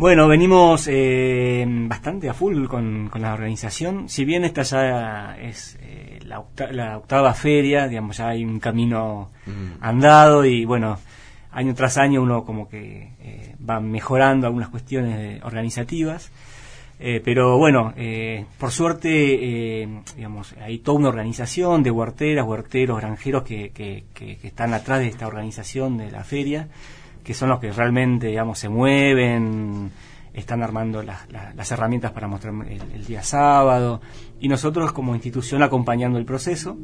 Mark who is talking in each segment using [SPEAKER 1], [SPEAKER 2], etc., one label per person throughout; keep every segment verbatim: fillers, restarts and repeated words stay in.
[SPEAKER 1] Bueno, venimos eh, bastante a full con, con la organización. Si bien esta ya es eh, la, octa- la octava feria, digamos, ya hay un camino mm. andado y bueno, año tras año uno como que eh, va mejorando algunas cuestiones organizativas. Eh, pero bueno, eh, por suerte, eh, digamos, hay toda una organización de huerteras, huerteros, granjeros que, que, que, que están atrás de esta organización de la feria, que son los que realmente, digamos, se mueven, están armando las, las, las herramientas para mostrar el, el día sábado, y nosotros como institución acompañando el proceso,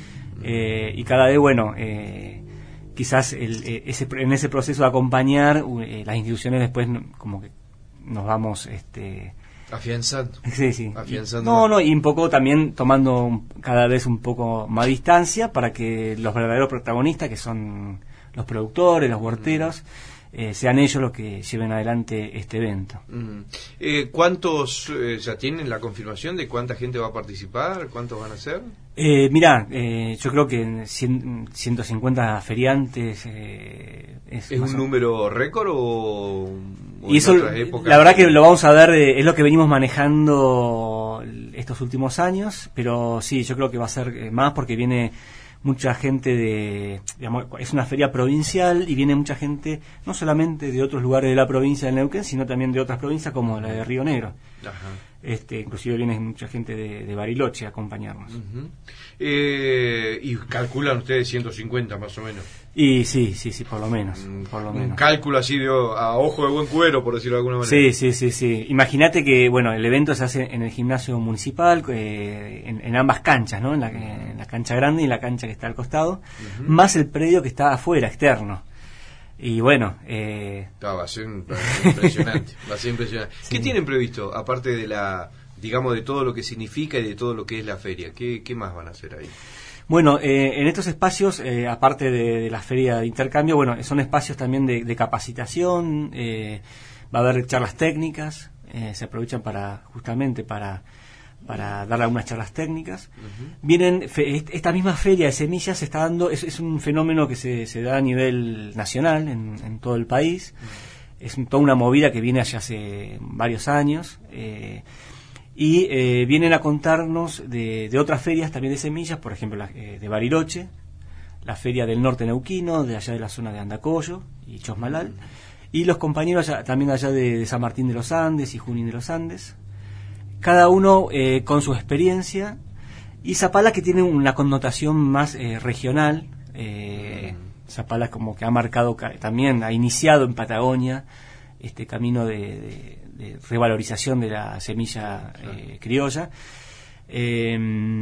[SPEAKER 1] eh, y cada vez, bueno, eh, quizás el, ese, en ese proceso de acompañar, eh, las instituciones después como que nos vamos... este
[SPEAKER 2] Afianzando.
[SPEAKER 1] Sí, sí.
[SPEAKER 2] Afianzando.
[SPEAKER 1] No, no, y un poco también tomando cada vez un poco más distancia para que los verdaderos protagonistas, que son los productores, los huerteros, eh, sean ellos los que lleven adelante este evento.
[SPEAKER 2] Mm. Eh, ¿Cuántos eh, ya tienen la confirmación de cuánta gente va a participar? ¿Cuántos van a ser?
[SPEAKER 1] Eh, mirá, eh, yo creo que cien, ciento cincuenta feriantes eh, es,
[SPEAKER 2] ¿Es un número récord o, o
[SPEAKER 1] y eso, la verdad que lo vamos a ver, eh, es lo que venimos manejando estos últimos años, pero sí, yo creo que va a ser eh, más porque viene mucha gente de, digamos, es una feria provincial y viene mucha gente no solamente de otros lugares de la provincia de Neuquén, sino también de otras provincias como la de Río Negro.
[SPEAKER 2] Ajá.
[SPEAKER 1] Este, inclusive viene mucha gente de, de Bariloche a acompañarnos.
[SPEAKER 2] Uh-huh. eh, y calculan ustedes ciento cincuenta más o menos.
[SPEAKER 1] Y sí, sí, sí, por lo menos, mm, por lo
[SPEAKER 2] un
[SPEAKER 1] menos.
[SPEAKER 2] Cálculo así de, a ojo de buen cuero, por decirlo de alguna manera.
[SPEAKER 1] Sí, sí, sí, sí. Imagínate que, bueno, el evento se hace en el gimnasio municipal, eh, en, en ambas canchas, ¿no? En la, en la cancha grande y en la cancha que está al costado, uh-huh. más el predio que está afuera, externo. Y bueno, eh...
[SPEAKER 2] no, va a ser impresionante, va a ser impresionante. Sí. ¿Qué tienen previsto, aparte de la, digamos, de todo lo que significa y de todo lo que es la feria? ¿Qué, qué más van a hacer ahí?
[SPEAKER 1] Bueno, eh, en estos espacios, eh, aparte de, de la feria de intercambio, bueno, son espacios también de, de capacitación, eh, va a haber charlas técnicas, eh, se aprovechan para, justamente para, para dar algunas charlas técnicas. Uh-huh. Vienen, fe, esta misma feria de semillas se está dando, es, es un fenómeno que se, se da a nivel nacional, en, en todo el país, uh-huh. es un, toda una movida que viene allá hace varios años, eh, y eh, vienen a contarnos de, de otras ferias también de semillas, por ejemplo la, eh, de Bariloche, la feria del norte neuquino, de allá de la zona de Andacollo y Chosmalal, uh-huh. y los compañeros allá, también allá de, de San Martín de los Andes y Junín de los Andes, cada uno eh, con su experiencia, y Zapala que tiene una connotación más eh, regional, eh, uh-huh. Zapala como que ha marcado también, ha iniciado en Patagonia este camino de, de, de revalorización de la semilla eh, criolla, eh,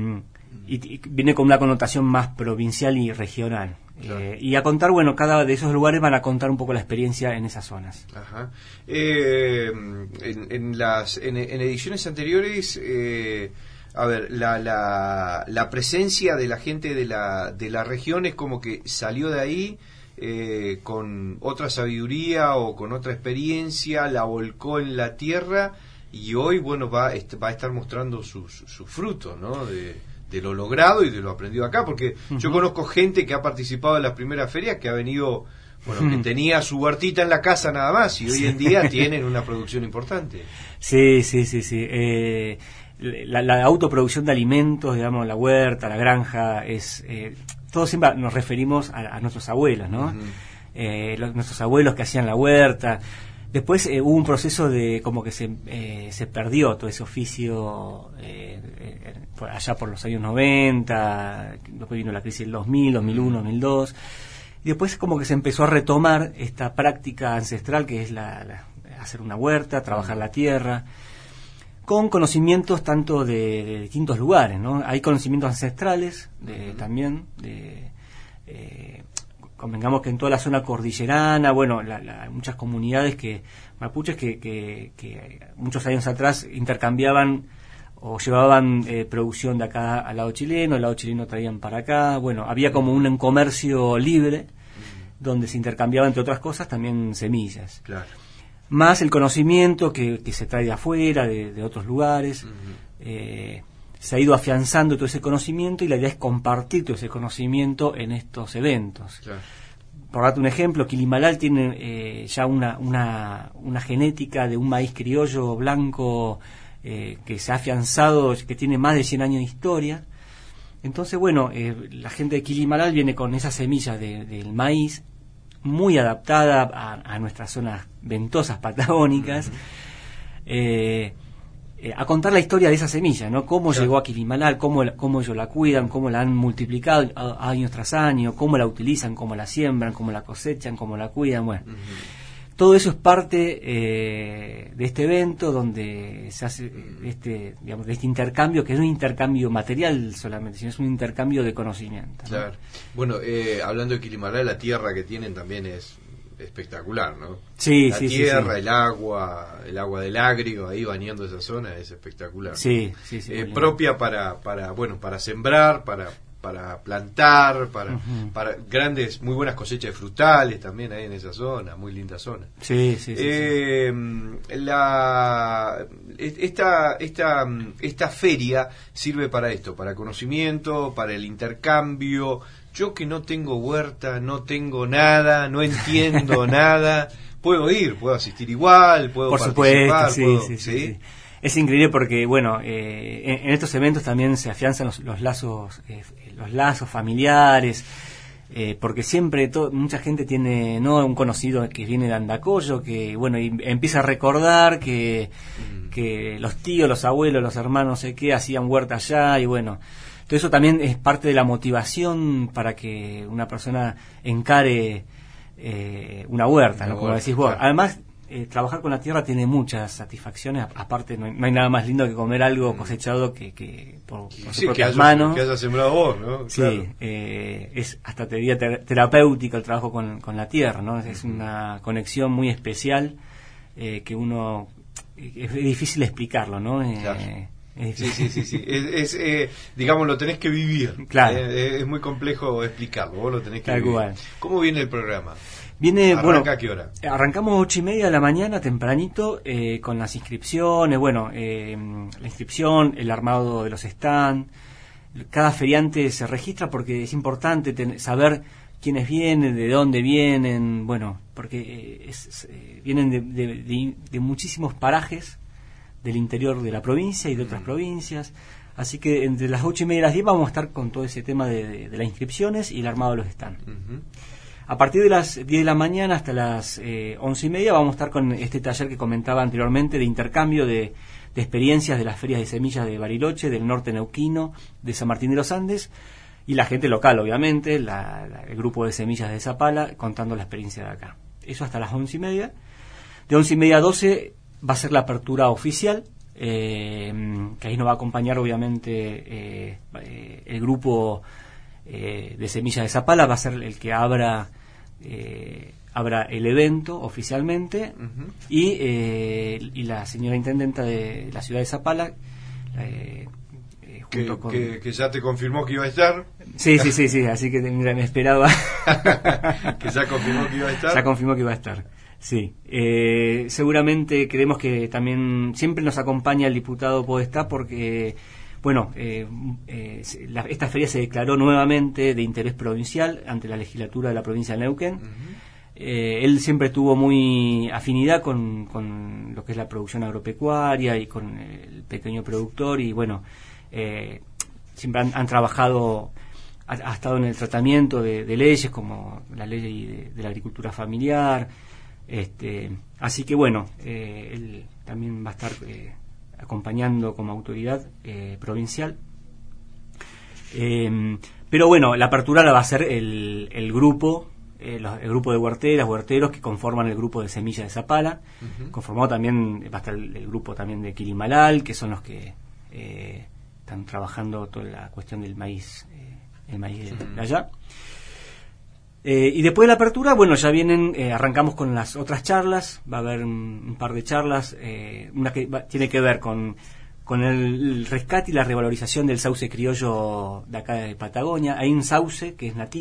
[SPEAKER 1] y, y viene con una connotación más provincial y regional. Claro. Eh, y a contar, bueno, cada de esos lugares van a contar un poco la experiencia en esas zonas.
[SPEAKER 2] Ajá. Eh, en, en las en, en ediciones anteriores, eh, a ver, la, la, la presencia de la gente de la, de la región es como que salió de ahí eh, con otra sabiduría o con otra experiencia, la volcó en la tierra y hoy, bueno, va, va a estar mostrando sus su, su frutos, ¿no? De, de lo logrado y de lo aprendido acá, porque uh-huh. yo conozco gente que ha participado en las primeras ferias que ha venido, bueno, uh-huh. que tenía su huertita en la casa nada más y hoy en día tienen una producción importante.
[SPEAKER 1] Sí, sí, sí, sí. Eh, la, la autoproducción de alimentos, digamos, la huerta, la granja, es eh, todos siempre nos referimos a, a nuestros abuelos, ¿no? Uh-huh. Eh, los, nuestros abuelos que hacían la huerta. Después eh, hubo un proceso de como que se eh, se perdió todo ese oficio eh, eh, por allá por los años noventa, después vino la crisis del dos mil, dos mil uno, dos mil dos, y después como que se empezó a retomar esta práctica ancestral que es la, la hacer una huerta, trabajar la tierra, con conocimientos tanto de, de distintos lugares, ¿no? Hay conocimientos ancestrales de, también de eh, convengamos que en toda la zona cordillerana, bueno, la, la, muchas comunidades que mapuches que, que, que muchos años atrás intercambiaban o llevaban eh, producción de acá al lado chileno, el lado chileno traían para acá, bueno, había como un comercio libre uh-huh. donde se intercambiaba, entre otras cosas, también semillas.
[SPEAKER 2] Claro.
[SPEAKER 1] Más el conocimiento que, que se trae de afuera, de, de otros lugares, uh-huh. eh, se ha ido afianzando todo ese conocimiento y la idea es compartir todo ese conocimiento en estos eventos.
[SPEAKER 2] Claro.
[SPEAKER 1] por darte un ejemplo, Quilimalal tiene eh, ya una, una, una genética de un maíz criollo blanco eh, que se ha afianzado, que tiene más de cien años de historia. Entonces, bueno, eh, la gente de Quilimalal viene con esa semilla de, del maíz muy adaptada a, a nuestras zonas ventosas patagónicas, uh-huh. eh, eh, a contar la historia de esa semilla, ¿no? Cómo claro. llegó a Quilimalal, cómo, cómo ellos la cuidan, cómo la han multiplicado años tras año, cómo la utilizan, cómo la siembran, cómo la cosechan, cómo la cuidan, bueno. Uh-huh. Todo eso es parte eh, de este evento donde se hace este, digamos, de este intercambio, que no es un intercambio material solamente, sino es un intercambio de conocimiento, ¿no?
[SPEAKER 2] Claro. Bueno, eh, hablando de Quilimalal, la tierra que tienen también es espectacular, ¿no?
[SPEAKER 1] Sí,
[SPEAKER 2] la
[SPEAKER 1] sí,
[SPEAKER 2] tierra,
[SPEAKER 1] sí, sí.
[SPEAKER 2] el agua, el agua del agrio ahí bañando esa zona es espectacular.
[SPEAKER 1] Sí, sí, sí.
[SPEAKER 2] Eh, propia para, para, bueno, para sembrar, para para plantar, para, uh-huh. para grandes, muy buenas cosechas de frutales también ahí en esa zona, muy linda zona.
[SPEAKER 1] Sí, sí, sí.
[SPEAKER 2] Eh, sí. La, esta, esta, esta feria sirve para esto, para conocimiento, para el intercambio. Yo que no tengo huerta, no tengo nada, no entiendo nada, puedo ir, puedo asistir igual, puedo
[SPEAKER 1] Por
[SPEAKER 2] participar.
[SPEAKER 1] Supuesto, sí,
[SPEAKER 2] puedo,
[SPEAKER 1] sí,
[SPEAKER 2] ¿sí?
[SPEAKER 1] sí, sí. Es increíble porque, bueno, eh, en, en estos eventos también se afianzan los, los lazos eh, los lazos familiares, eh, porque siempre to, mucha gente tiene no un conocido que viene de Andacollo, que, bueno, y empieza a recordar que, mm. que los tíos, los abuelos, los hermanos, no sé qué, hacían huerta allá, y bueno, todo eso también es parte de la motivación para que una persona encare eh, una huerta, ¿no? Como huerta, decís vos. Claro. Además, Eh, trabajar con la tierra tiene muchas satisfacciones, aparte no hay, no hay nada más lindo que comer algo cosechado que, que por, por sus
[SPEAKER 2] sí,
[SPEAKER 1] propias
[SPEAKER 2] que hayas,
[SPEAKER 1] manos.
[SPEAKER 2] Que hayas sembrado vos, ¿no?
[SPEAKER 1] Sí,
[SPEAKER 2] claro.
[SPEAKER 1] eh, es hasta te diría ter- terapéutico el trabajo con, con la tierra, ¿no? Es una conexión muy especial eh, que uno es difícil explicarlo, ¿no? Eh,
[SPEAKER 2] claro.
[SPEAKER 1] Es
[SPEAKER 2] sí, sí, sí, sí. Es, es eh, digamos, lo tenés que vivir.
[SPEAKER 1] Claro.
[SPEAKER 2] Eh, es muy complejo explicarlo, vos lo tenés que
[SPEAKER 1] Tal
[SPEAKER 2] vivir.
[SPEAKER 1] Cual.
[SPEAKER 2] ¿Cómo viene el programa?
[SPEAKER 1] Viene,
[SPEAKER 2] ¿Arranca
[SPEAKER 1] bueno,
[SPEAKER 2] a qué hora?
[SPEAKER 1] Arrancamos ocho y media de la mañana, tempranito, eh, con las inscripciones, bueno, eh, la inscripción, el armado de los stands. Cada feriante se registra porque es importante ten, saber quiénes vienen, de dónde vienen, bueno, porque eh, es, eh, vienen de, de, de, de muchísimos parajes del interior de la provincia y de otras mm. provincias. Así que entre las ocho y media y las diez vamos a estar con todo ese tema de, de, de las inscripciones y el armado de los stands. Uh-huh. A partir de las diez de la mañana hasta las eh, once y media vamos a estar con este taller que comentaba anteriormente de intercambio de, de experiencias de las ferias de semillas de Bariloche, del norte neuquino, de San Martín de los Andes, y la gente local, obviamente, la, la, el grupo de semillas de Zapala, contando la experiencia de acá. Eso hasta las once y media. De once y media a doce va a ser la apertura oficial, eh, que ahí nos va a acompañar, obviamente, eh, eh, el grupo eh, de semillas de Zapala, va a ser el que abra... Eh, habrá el evento oficialmente uh-huh. y, eh, y la señora intendenta de la ciudad de Zapala eh, eh, junto
[SPEAKER 2] que,
[SPEAKER 1] con...
[SPEAKER 2] que, que ya te confirmó que iba a estar.
[SPEAKER 1] Sí, sí, sí, sí, así que mira, me esperaba.
[SPEAKER 2] Que ya confirmó que iba a estar.
[SPEAKER 1] Ya confirmó que iba a estar, sí. Eh, seguramente creemos que también siempre nos acompaña el diputado Podestá porque... Bueno, eh, eh, la, esta feria se declaró nuevamente de interés provincial ante la legislatura de la provincia de Neuquén. Uh-huh. Eh, él siempre tuvo muy afinidad con, con lo que es la producción agropecuaria y con el pequeño productor y bueno, eh, siempre han, han trabajado, ha, ha estado en el tratamiento de, de leyes como la ley de, de la agricultura familiar. Este, así que bueno, eh, él también va a estar... Eh, acompañando como autoridad eh, provincial. Eh, pero bueno, la apertura la va a hacer el, el grupo, eh, los, el grupo de huerteras, huerteros que conforman el grupo de semillas de Zapala. Uh-huh. Conformado también, va a estar el, el grupo también de Quilimalal, que son los que eh, están trabajando toda la cuestión del maíz, eh, el maíz de, uh-huh. de allá. Eh, y después de la apertura, bueno, ya vienen, eh, arrancamos con las otras charlas, va a haber un, un par de charlas, eh, una que va, tiene que ver con, con el, el rescate y la revalorización del sauce criollo de acá de Patagonia. Hay un sauce que es nativo,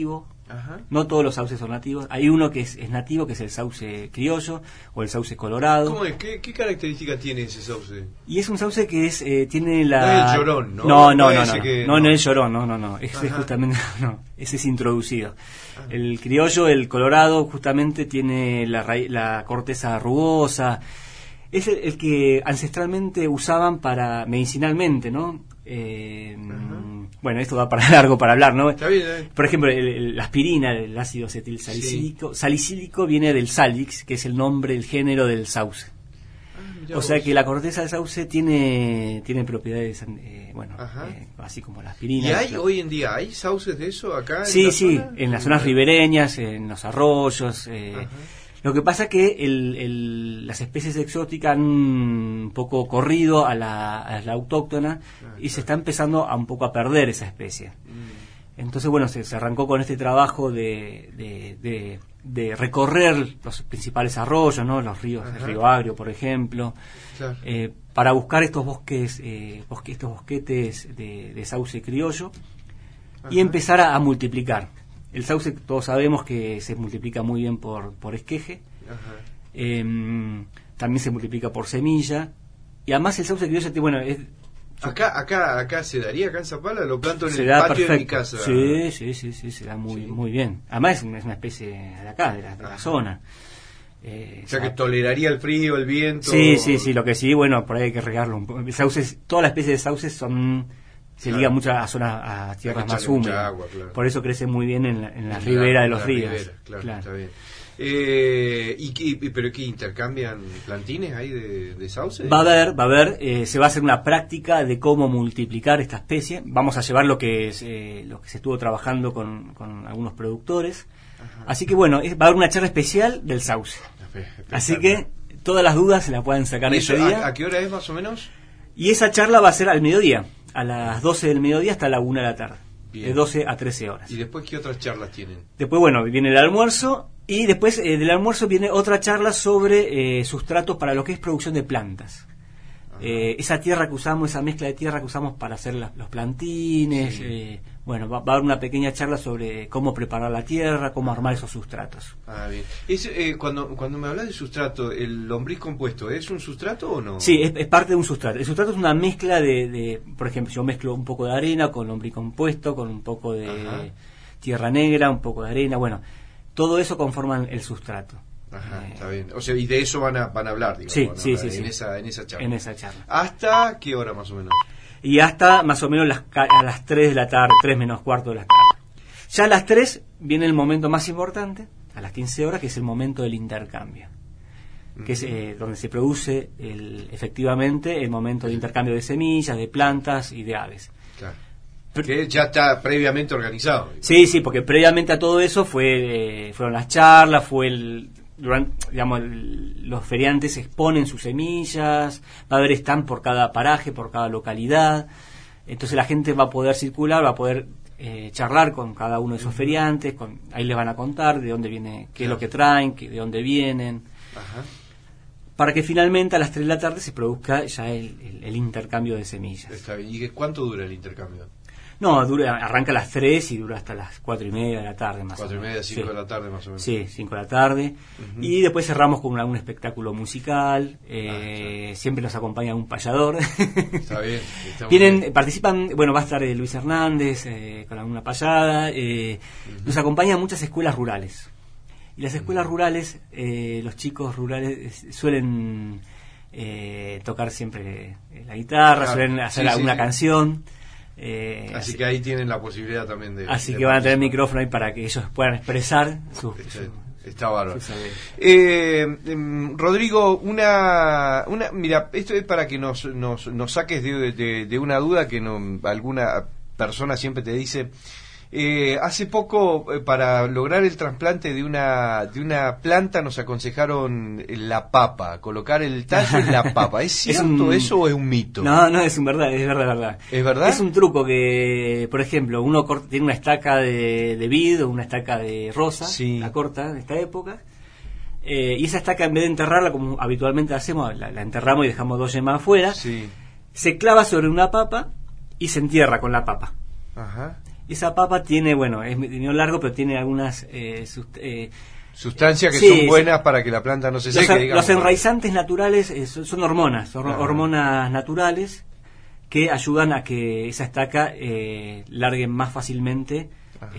[SPEAKER 2] Ajá.
[SPEAKER 1] No todos los sauces son nativos. Hay uno que es, es nativo, que es el sauce criollo o el sauce colorado.
[SPEAKER 2] ¿Cómo es? ¿Qué, qué características tiene ese sauce?
[SPEAKER 1] Y es un sauce que es eh, tiene la...
[SPEAKER 2] No es el llorón, ¿no?
[SPEAKER 1] No, no,
[SPEAKER 2] No
[SPEAKER 1] no,
[SPEAKER 2] ese
[SPEAKER 1] no,
[SPEAKER 2] que-
[SPEAKER 1] no, no,
[SPEAKER 2] no.
[SPEAKER 1] es el llorón, no, no, no. Ese es
[SPEAKER 2] Ajá.
[SPEAKER 1] justamente, no, ese es introducido. El criollo, el colorado, justamente tiene la, raí- la corteza rugosa. Es el, el que ancestralmente usaban para medicinalmente, ¿no? Eh, bueno, esto va para largo para hablar, ¿no?
[SPEAKER 2] Está bien, ¿eh?
[SPEAKER 1] Por ejemplo, el, el- la aspirina, el ácido acetilsalicílico, salicílico viene del salix, que es el nombre, el género del sauce.
[SPEAKER 2] Ah, mirá
[SPEAKER 1] O sea
[SPEAKER 2] vos.
[SPEAKER 1] que la corteza del sauce tiene tiene propiedades, eh, bueno,
[SPEAKER 2] Ajá.
[SPEAKER 1] eh, así como la aspirina.
[SPEAKER 2] ¿Y hay
[SPEAKER 1] la-
[SPEAKER 2] hoy en día, hay sauces de eso acá en
[SPEAKER 1] Sí,
[SPEAKER 2] la
[SPEAKER 1] sí,
[SPEAKER 2] zona?
[SPEAKER 1] en las zonas ribereñas, en los arroyos. Eh,
[SPEAKER 2] Ajá.
[SPEAKER 1] lo que pasa que el, el- las especies exóticas han un poco corrido a la, a la autóctona
[SPEAKER 2] Ah,
[SPEAKER 1] y se
[SPEAKER 2] claro.
[SPEAKER 1] está empezando a un poco a perder esa especie.
[SPEAKER 2] Mm.
[SPEAKER 1] Entonces, bueno, se, se arrancó con este trabajo de, de, de- de recorrer los principales arroyos, ¿no? Los ríos, el
[SPEAKER 2] Ajá.
[SPEAKER 1] río Agrio, por ejemplo,
[SPEAKER 2] Claro.
[SPEAKER 1] eh, para buscar estos bosques, eh, bosque- estos bosquetes de, de sauce criollo y
[SPEAKER 2] Ajá.
[SPEAKER 1] empezar a, a multiplicar. El sauce, todos sabemos que se multiplica muy bien por, por esqueje,
[SPEAKER 2] Ajá.
[SPEAKER 1] eh, también se multiplica por semilla, y además el sauce criollo, te- bueno, es,
[SPEAKER 2] Acá, acá, acá se daría, acá en Zapala, lo planto en
[SPEAKER 1] se
[SPEAKER 2] el
[SPEAKER 1] da
[SPEAKER 2] patio
[SPEAKER 1] perfecto.
[SPEAKER 2] de mi casa.
[SPEAKER 1] Sí, sí, sí, sí, se da muy,
[SPEAKER 2] Sí.
[SPEAKER 1] muy bien. Además es una, es una especie de acá, de la, de la
[SPEAKER 2] Ajá.
[SPEAKER 1] zona. Eh,
[SPEAKER 2] O sea
[SPEAKER 1] se
[SPEAKER 2] que
[SPEAKER 1] da-
[SPEAKER 2] toleraría el frío, el viento.
[SPEAKER 1] Sí, sí, sí, lo que sí, bueno, por ahí hay que regarlo un poco. El sauces, todas las especies de sauces son, se
[SPEAKER 2] Claro.
[SPEAKER 1] ligan mucho a zonas, a tierras
[SPEAKER 2] que
[SPEAKER 1] más
[SPEAKER 2] echarle mucha
[SPEAKER 1] húmedas.
[SPEAKER 2] agua, claro.
[SPEAKER 1] Por eso crece muy bien en la, en la
[SPEAKER 2] En
[SPEAKER 1] ribera
[SPEAKER 2] la-
[SPEAKER 1] de
[SPEAKER 2] en
[SPEAKER 1] los
[SPEAKER 2] la
[SPEAKER 1] ríos.
[SPEAKER 2] ribera, claro,
[SPEAKER 1] Claro.
[SPEAKER 2] está bien. Eh, ¿y, qué- y- ¿Pero qué intercambian plantines ahí de, de sauce?
[SPEAKER 1] Va a haber, va a haber, eh, se va a hacer una práctica de cómo multiplicar esta especie. Vamos a llevar lo que es, eh, lo que se estuvo trabajando con, con algunos productores.
[SPEAKER 2] Ajá.
[SPEAKER 1] Así que bueno, es- va a haber una charla especial del sauce. Así que todas las dudas se las pueden sacar
[SPEAKER 2] ¿Y
[SPEAKER 1] ese
[SPEAKER 2] eso,
[SPEAKER 1] día.
[SPEAKER 2] a, a qué hora es más o menos?
[SPEAKER 1] Y esa charla va a ser al mediodía, a las doce del mediodía hasta la una de la tarde.
[SPEAKER 2] Bien.
[SPEAKER 1] De doce a trece horas.
[SPEAKER 2] ¿Y después qué otras charlas tienen?
[SPEAKER 1] Después, bueno, viene el almuerzo y después eh, del almuerzo viene otra charla sobre eh, sustratos para lo que es producción de plantas. Eh, esa tierra que usamos, esa mezcla de tierra que usamos para hacer la- los plantines.
[SPEAKER 2] Sí.
[SPEAKER 1] eh, bueno, va, va a haber una pequeña charla sobre cómo preparar la tierra, cómo armar esos sustratos.
[SPEAKER 2] Ah, bien. Es, eh, cuando, cuando me hablas de sustrato, ¿el lombriz compuesto es un sustrato o no?
[SPEAKER 1] Sí, es, es parte de un sustrato. El sustrato es una mezcla de, de, por ejemplo, yo mezclo un poco de arena con lombricompuesto, con un poco de
[SPEAKER 2] Ajá.
[SPEAKER 1] tierra negra, un poco de arena, bueno, todo eso conforman el sustrato.
[SPEAKER 2] Ajá,
[SPEAKER 1] Eh,
[SPEAKER 2] está bien. O sea, y de eso van a, van a hablar, digamos.
[SPEAKER 1] Sí,
[SPEAKER 2] van a
[SPEAKER 1] sí,
[SPEAKER 2] hablar
[SPEAKER 1] sí,
[SPEAKER 2] en,
[SPEAKER 1] sí.
[SPEAKER 2] Esa, en esa charla.
[SPEAKER 1] En esa charla.
[SPEAKER 2] ¿Hasta qué hora más o menos?
[SPEAKER 1] Y hasta más o menos las, ca- a las tres de la tarde, tres menos cuarto de la tarde. Ya a las tres viene el momento más importante, a las quince horas, que es el momento del intercambio, que es eh, donde se produce el, efectivamente el momento de intercambio de semillas, de plantas y de aves.
[SPEAKER 2] Claro.
[SPEAKER 1] Pero-
[SPEAKER 2] Que ya está previamente organizado. digamos.
[SPEAKER 1] Sí, sí, porque previamente a todo eso fue eh, fueron las charlas, fue el durante, digamos, el- los feriantes exponen sus semillas, va a haber stand por cada paraje, por cada localidad, entonces la gente va a poder circular, va a poder eh, charlar con cada uno de esos feriantes, con, ahí les van a contar de dónde viene, qué es lo que traen, qué, de dónde vienen,
[SPEAKER 2] Ajá.
[SPEAKER 1] para que finalmente a las tres de la tarde se produzca ya el, el- el intercambio de semillas.
[SPEAKER 2] Está bien. ¿Y qué- cuánto dura el intercambio?
[SPEAKER 1] No, dura, arranca a las tres y dura hasta las cuatro y media de la tarde más
[SPEAKER 2] Cuatro y
[SPEAKER 1] o menos.
[SPEAKER 2] media, cinco
[SPEAKER 1] Sí.
[SPEAKER 2] de la tarde más o menos.
[SPEAKER 1] Sí, cinco de la tarde.
[SPEAKER 2] Ujú.
[SPEAKER 1] Y después cerramos con una- un espectáculo musical. eh, Siempre nos acompaña un payador.
[SPEAKER 2] Está bien. Está muy
[SPEAKER 1] Vienen,
[SPEAKER 2] bien.
[SPEAKER 1] participan, bueno, va a estar eh, Luis Hernández eh, con alguna payada. eh,
[SPEAKER 2] Ujú.
[SPEAKER 1] Nos acompañan muchas escuelas rurales. Y las escuelas rurales, eh, los chicos rurales eh, suelen eh, tocar siempre eh, la guitarra,
[SPEAKER 2] Claro.
[SPEAKER 1] suelen hacer
[SPEAKER 2] Sí, sí,
[SPEAKER 1] alguna
[SPEAKER 2] sí.
[SPEAKER 1] canción. eh,
[SPEAKER 2] Así que ahí tienen la posibilidad también de...
[SPEAKER 1] Así
[SPEAKER 2] de
[SPEAKER 1] que van a tener
[SPEAKER 2] participar.
[SPEAKER 1] micrófono ahí para que ellos puedan expresar sus...
[SPEAKER 2] Está,
[SPEAKER 1] su-
[SPEAKER 2] está bárbaro.
[SPEAKER 1] sus saberes.
[SPEAKER 2] Eh, em, Rodrigo, una, una, mira, esto es para que nos, nos, nos saques de, de, de una duda que no, alguna persona siempre te dice. Eh, hace poco, eh, para lograr el trasplante de una de una planta, nos aconsejaron la papa, colocar el tallo en la papa. ¿Es
[SPEAKER 1] Es
[SPEAKER 2] cierto
[SPEAKER 1] un-
[SPEAKER 2] eso o es un mito?
[SPEAKER 1] No, no, es un verdad, es verdad, verdad.
[SPEAKER 2] ¿Es verdad?
[SPEAKER 1] Es un truco que, por ejemplo, uno corta- tiene una estaca de, de vid o una estaca de rosa,
[SPEAKER 2] Sí.
[SPEAKER 1] la corta en esta época, eh, y esa estaca en vez de enterrarla como habitualmente hacemos, la, la enterramos y dejamos dos yemas afuera,
[SPEAKER 2] Sí.
[SPEAKER 1] se clava sobre una papa y se entierra con la papa.
[SPEAKER 2] Ajá.
[SPEAKER 1] Y esa papa tiene, bueno, es medio largo, pero tiene algunas eh, sust eh,
[SPEAKER 2] sustancias que
[SPEAKER 1] sí,
[SPEAKER 2] son buenas sí. para que la planta no se seque.
[SPEAKER 1] Los,
[SPEAKER 2] digamos,
[SPEAKER 1] los enraizantes naturales eh, son, son hormonas, son ah. hormonas naturales que ayudan a que esa estaca eh, largue más fácilmente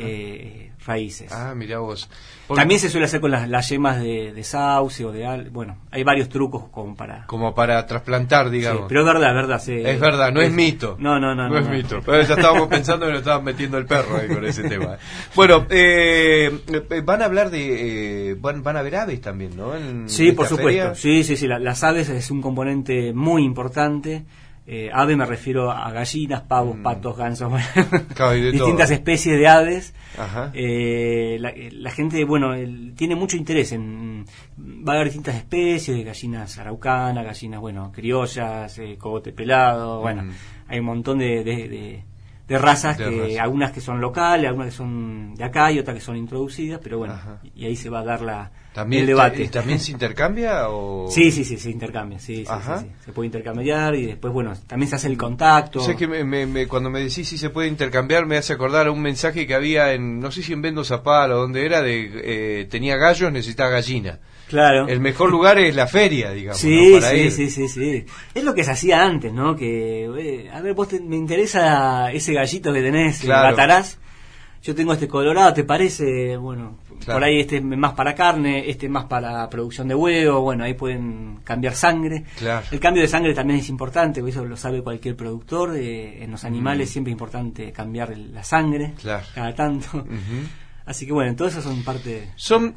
[SPEAKER 1] eh, raíces.
[SPEAKER 2] Ah, mirá vos.
[SPEAKER 1] Por... También se suele hacer con las, las yemas de, de sauce o de al... bueno, hay varios trucos como para
[SPEAKER 2] como para trasplantar, digamos.
[SPEAKER 1] Sí, pero es verdad, verdad. Sí,
[SPEAKER 2] es verdad, no es, es mito.
[SPEAKER 1] No, no, no.
[SPEAKER 2] No,
[SPEAKER 1] no
[SPEAKER 2] es
[SPEAKER 1] no.
[SPEAKER 2] mito. Pero ya estábamos pensando que nos estaban metiendo el perro ahí con ese tema. Bueno, eh, van a hablar de... Eh, van, van a haber aves también, ¿no? En,
[SPEAKER 1] sí,
[SPEAKER 2] en
[SPEAKER 1] por supuesto.
[SPEAKER 2] Feria.
[SPEAKER 1] Sí, sí, sí. La, las aves es un componente muy importante. Eh, ave me refiero a gallinas, pavos, mm. patos, gansos, bueno, claro, distintas todo. especies de aves.
[SPEAKER 2] Ajá.
[SPEAKER 1] Eh, la, la gente, bueno, el, tiene mucho interés en... Va a haber distintas especies de gallinas araucanas, gallinas, bueno, criollas, eh, cogote pelado, mm. bueno, hay un montón de, de, de, de razas, de que raza. Algunas que son locales, algunas que son de acá y otras que son introducidas, pero bueno, Ajá. y ahí se va a dar la...
[SPEAKER 2] ¿También,
[SPEAKER 1] el debate.
[SPEAKER 2] ¿También se intercambia? O...
[SPEAKER 1] Sí, sí, sí, se intercambia, sí, sí, sí, sí, se puede intercambiar y después, bueno, también se hace el contacto.
[SPEAKER 2] O sea, que me, me, me, cuando me decís si se puede intercambiar, me hace acordar a un mensaje que había en, no sé si en Vendo Zapal o donde era, de eh, tenía gallos, necesitaba gallina.
[SPEAKER 1] Claro.
[SPEAKER 2] El mejor lugar es la feria, digamos.
[SPEAKER 1] Sí,
[SPEAKER 2] ¿no? Para
[SPEAKER 1] sí,
[SPEAKER 2] ir.
[SPEAKER 1] sí, sí, sí. Es lo que se hacía antes, ¿no? Que, eh, a ver, vos te, me interesa ese gallito que tenés, claro. Batarás. Yo tengo este colorado, ¿te parece? Bueno, claro. Por ahí este es más para carne, este más para producción de huevo, bueno, ahí pueden cambiar sangre.
[SPEAKER 2] Claro.
[SPEAKER 1] El cambio de sangre también es importante, eso lo sabe cualquier productor. Eh, en los animales mm. siempre es importante cambiar la sangre,
[SPEAKER 2] claro.
[SPEAKER 1] cada tanto.
[SPEAKER 2] Uh-huh.
[SPEAKER 1] Así que bueno, todas esas son parte...
[SPEAKER 2] ¿Son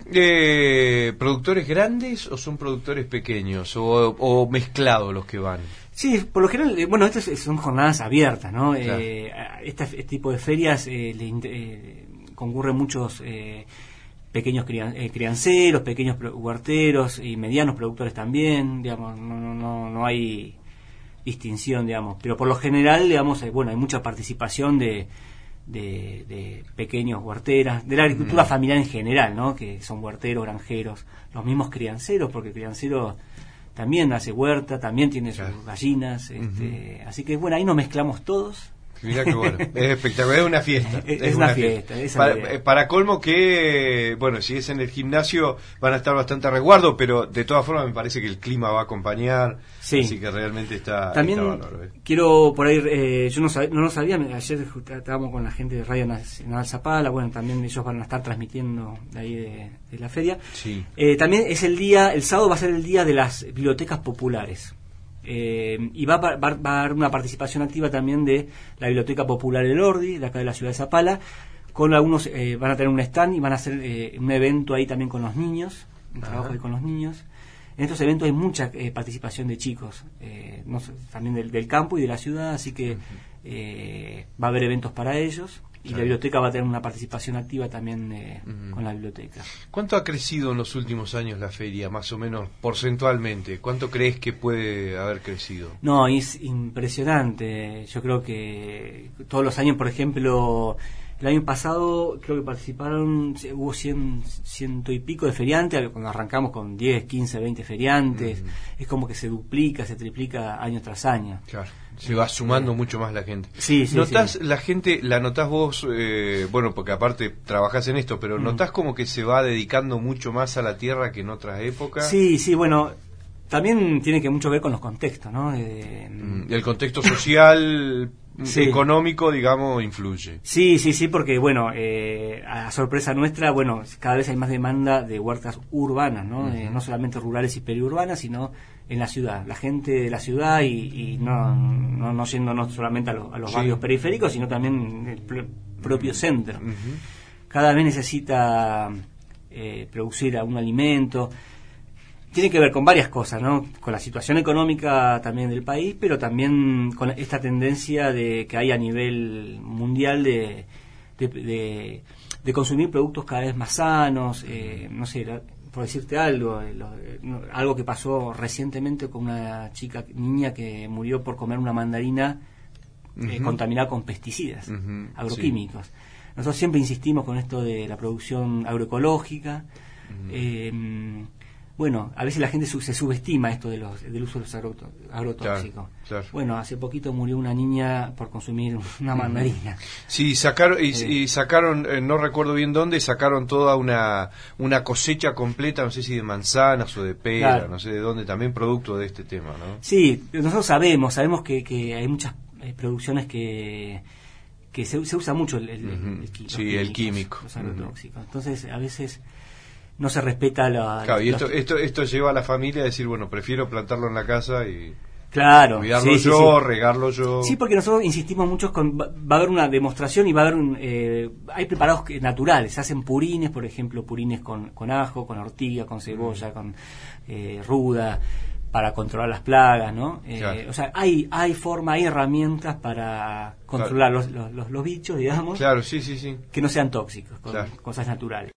[SPEAKER 2] eh, productores grandes o son productores pequeños o, o mezclados los que van?
[SPEAKER 1] Sí, por lo general, eh, bueno, estas son jornadas abiertas, ¿no? Claro. Eh, este, este tipo de ferias eh, le, eh, concurren muchos eh, pequeños crian, eh, crianceros, pequeños huerteros y medianos productores también, digamos, no, no, no, no hay distinción, digamos, pero por lo general, digamos, eh, bueno, hay mucha participación de, de, de pequeños huerteras, de la agricultura mm. familiar en general, ¿no? Que son huerteros, granjeros, los mismos crianceros, porque el criancero también hace huerta, también tiene sus claro. gallinas, este, uh-huh. así que bueno, ahí nos mezclamos todos.
[SPEAKER 2] Mirá que bueno, es espectacular, es una fiesta.
[SPEAKER 1] Es, es una, una fiesta. fiesta
[SPEAKER 2] para, para colmo que, bueno, si es en el gimnasio van a estar bastante a resguardo, pero de todas formas me parece que el clima va a acompañar, sí. Así que realmente está...
[SPEAKER 1] También
[SPEAKER 2] está valor, ¿eh?
[SPEAKER 1] Quiero por ahí, eh, yo no, sab, no lo sabía, ayer estábamos con la gente de Radio Nacional Zapala, bueno, también ellos van a estar transmitiendo de ahí de, de la feria.
[SPEAKER 2] Sí.
[SPEAKER 1] Eh, también es el día, el sábado va a ser el día de las bibliotecas populares. Eh, y va, va, va a haber una participación activa también de la Biblioteca Popular El Ordi, de acá de la ciudad de Zapala, con algunos, eh, van a tener un stand y van a hacer eh, un evento ahí también con los niños, un Ajá. trabajo ahí con los niños. En estos eventos hay mucha eh, participación de chicos, eh, no sé, también del, del campo y de la ciudad, así que eh, va a haber eventos para ellos. Y claro. La biblioteca va a tener una participación activa también eh, uh-huh. con la biblioteca.
[SPEAKER 2] ¿Cuánto ha crecido en los últimos años la feria, más o menos porcentualmente? ¿Cuánto crees que puede haber crecido?
[SPEAKER 1] No, es impresionante. Yo creo que todos los años, por ejemplo, el año pasado creo que participaron, hubo cien, ciento y pico de feriantes, cuando arrancamos con diez, quince, veinte feriantes. Uh-huh. Es como que se duplica, se triplica año tras año.
[SPEAKER 2] Claro. Se va sumando sí. mucho más la gente.
[SPEAKER 1] Sí, sí,
[SPEAKER 2] ¿Notás
[SPEAKER 1] sí.
[SPEAKER 2] la gente, la notás vos, eh, bueno, porque aparte trabajás en esto, pero mm. notás como que se va dedicando mucho más a la tierra que en otras épocas?
[SPEAKER 1] Sí, sí, bueno, también tiene que mucho ver con los contextos, ¿no? Eh,
[SPEAKER 2] mm, el contexto social, sí. económico, digamos, influye.
[SPEAKER 1] Sí, sí, sí, porque, bueno, eh, a sorpresa nuestra, bueno, cada vez hay más demanda de huertas urbanas, ¿no? Uh-huh. Eh, no solamente rurales y periurbanas, sino en la ciudad, la gente de la ciudad y, y no, no, no yéndonos solamente a, lo, a los sí. barrios periféricos, sino también en el pr- propio uh-huh. centro. Uh-huh. Cada vez necesita eh, producir algún alimento. Tiene que ver con varias cosas, ¿no? Con la situación económica también del país, pero también con esta tendencia de que hay a nivel mundial de, de, de, de consumir productos cada vez más sanos, eh, no sé, por decirte algo, eh, lo, eh, no, algo que pasó recientemente con una chica, niña que murió por comer una mandarina eh, uh-huh. contaminada con pesticidas, uh-huh. agroquímicos. Sí. Nosotros siempre insistimos con esto de la producción agroecológica, uh-huh. eh, Bueno, a veces la gente su, se subestima esto de los, del uso de los agro, agrotóxicos.
[SPEAKER 2] Claro, claro.
[SPEAKER 1] Bueno, hace poquito murió una niña por consumir una mandarina.
[SPEAKER 2] Sí, sacaron, y,
[SPEAKER 1] Eh.
[SPEAKER 2] y sacaron, eh, no recuerdo bien dónde, sacaron toda una, una cosecha completa, no sé si de manzanas o de pera,
[SPEAKER 1] Claro.
[SPEAKER 2] no sé de dónde, también producto de este tema, ¿no?
[SPEAKER 1] Sí, nosotros sabemos, sabemos que, que hay muchas eh, producciones que que se, se usa mucho el, el,
[SPEAKER 2] Ujú.
[SPEAKER 1] el qui- los
[SPEAKER 2] Sí, el
[SPEAKER 1] químicos,
[SPEAKER 2] químico.
[SPEAKER 1] los agrotóxicos. Entonces, a veces no se respeta la...
[SPEAKER 2] Claro, y
[SPEAKER 1] los-
[SPEAKER 2] esto, esto, esto lleva a la familia a decir, bueno, prefiero plantarlo en la casa y
[SPEAKER 1] Claro,
[SPEAKER 2] cuidarlo
[SPEAKER 1] sí, sí,
[SPEAKER 2] yo,
[SPEAKER 1] sí.
[SPEAKER 2] regarlo yo.
[SPEAKER 1] Sí, porque nosotros insistimos mucho con va, va a haber una demostración y va a haber un eh, hay preparados que- naturales, se hacen purines, por ejemplo, purines con, con ajo, con ortiga, con cebolla, con eh, ruda para controlar las plagas, ¿no? Eh,
[SPEAKER 2] Claro.
[SPEAKER 1] O sea, hay hay forma, hay herramientas para controlar
[SPEAKER 2] Claro.
[SPEAKER 1] los, los, los, los bichos, digamos,
[SPEAKER 2] Claro, sí, sí, sí.
[SPEAKER 1] que no sean tóxicos, con
[SPEAKER 2] Claro.
[SPEAKER 1] cosas naturales.